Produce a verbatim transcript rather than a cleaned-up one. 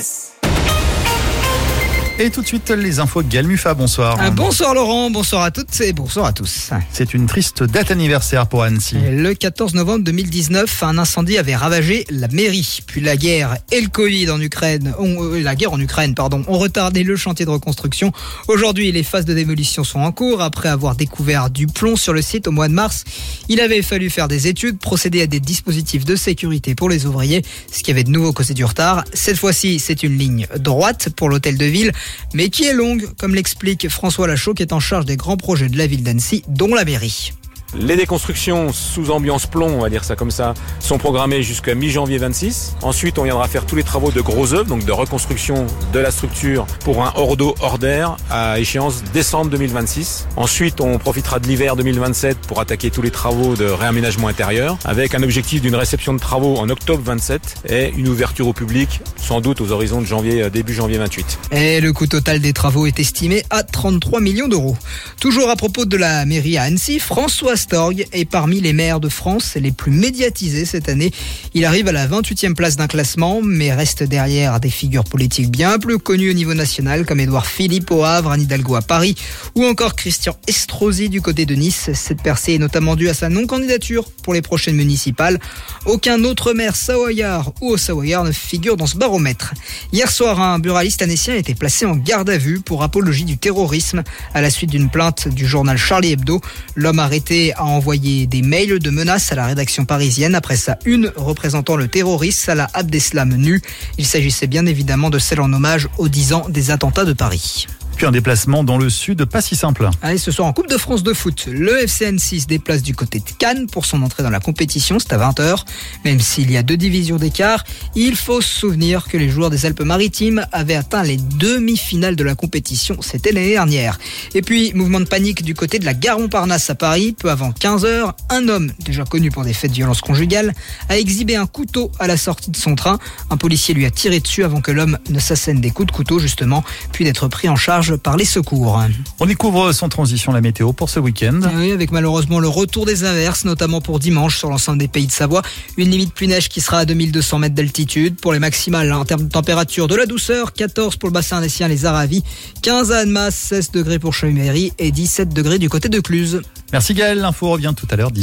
S. Et tout de suite, les infos de Gaël Muffat, bonsoir. Ah, bonsoir Laurent, bonsoir à toutes et bonsoir à tous. C'est une triste date anniversaire pour Annecy. Le quatorze novembre deux mille dix-neuf, un incendie avait ravagé la mairie. Puis la guerre et le Covid en Ukraine, ont, euh, la guerre en Ukraine, pardon, ont retardé le chantier de reconstruction. Aujourd'hui, les phases de démolition sont en cours. Après avoir découvert du plomb sur le site au mois de mars, il avait fallu faire des études, procéder à des dispositifs de sécurité pour les ouvriers, ce qui avait de nouveau causé du retard. Cette fois-ci, c'est une ligne droite pour l'hôtel de ville, mais qui est longue, comme l'explique François Lachaud, qui est en charge des grands projets de la ville d'Annecy, dont la mairie. Les déconstructions sous ambiance plomb, on va dire ça comme ça, sont programmées jusqu'à mi-janvier vingt-six. Ensuite, on viendra faire tous les travaux de gros œuvres, donc de reconstruction de la structure pour un hors d'eau, hors d'air, à échéance décembre deux mille vingt-six. Ensuite, on profitera de l'hiver deux mille vingt-sept pour attaquer tous les travaux de réaménagement intérieur, avec un objectif d'une réception de travaux en octobre vingt-sept et une ouverture au public, sans doute aux horizons de janvier, début janvier vingt-huit. Et le coût total des travaux est estimé à trente-trois millions d'euros. Toujours à propos de la mairie à Annecy, François Astorg est parmi les maires de France les plus médiatisés cette année. Il arrive à la vingt-huitième place d'un classement, mais reste derrière des figures politiques bien plus connues au niveau national, comme Édouard Philippe au Havre, Anne Hidalgo à Paris, ou encore Christian Estrosi du côté de Nice. Cette percée est notamment due à sa non-candidature pour les prochaines municipales. Aucun autre maire savoyard ou au Savoyard ne figure dans ce baromètre. Hier soir, un buraliste annécien a été placé en garde à vue pour apologie du terrorisme à la suite d'une plainte du journal Charlie Hebdo. L'homme arrêté a envoyé des mails de menaces à la rédaction parisienne après sa une représentant le terroriste Salah Abdeslam nu. Il s'agissait bien évidemment de celle en hommage aux dix ans des attentats de Paris. Puis un déplacement dans le sud, pas si simple. Allez, ce soir en Coupe de France de foot, le F C Annecy se déplace du côté de Cannes pour son entrée dans la compétition, c'est à vingt heures. Même s'il y a deux divisions d'écart, il faut se souvenir que les joueurs des Alpes-Maritimes avaient atteint les demi-finales de la compétition, c'était l'année dernière. Et puis, mouvement de panique du côté de la gare Montparnasse à Paris, peu avant quinze heures, un homme, déjà connu pour des faits de violence conjugale, a exhibé un couteau à la sortie de son train. Un policier lui a tiré dessus avant que l'homme ne s'assène des coups de couteau justement, puis d'être pris en charge par les secours. On découvre sans transition la météo pour ce week-end. Oui, avec malheureusement le retour des averses, notamment pour dimanche sur l'ensemble des pays de Savoie. Une limite pluie neige qui sera à deux mille deux cents mètres d'altitude. Pour les maximales, en termes de température, de la douceur, quatorze pour le bassin annécien, les Aravis, quinze à Annemasse, seize degrés pour Chaumery et dix-sept degrés du côté de Cluse. Merci Gaël, l'info revient tout à l'heure.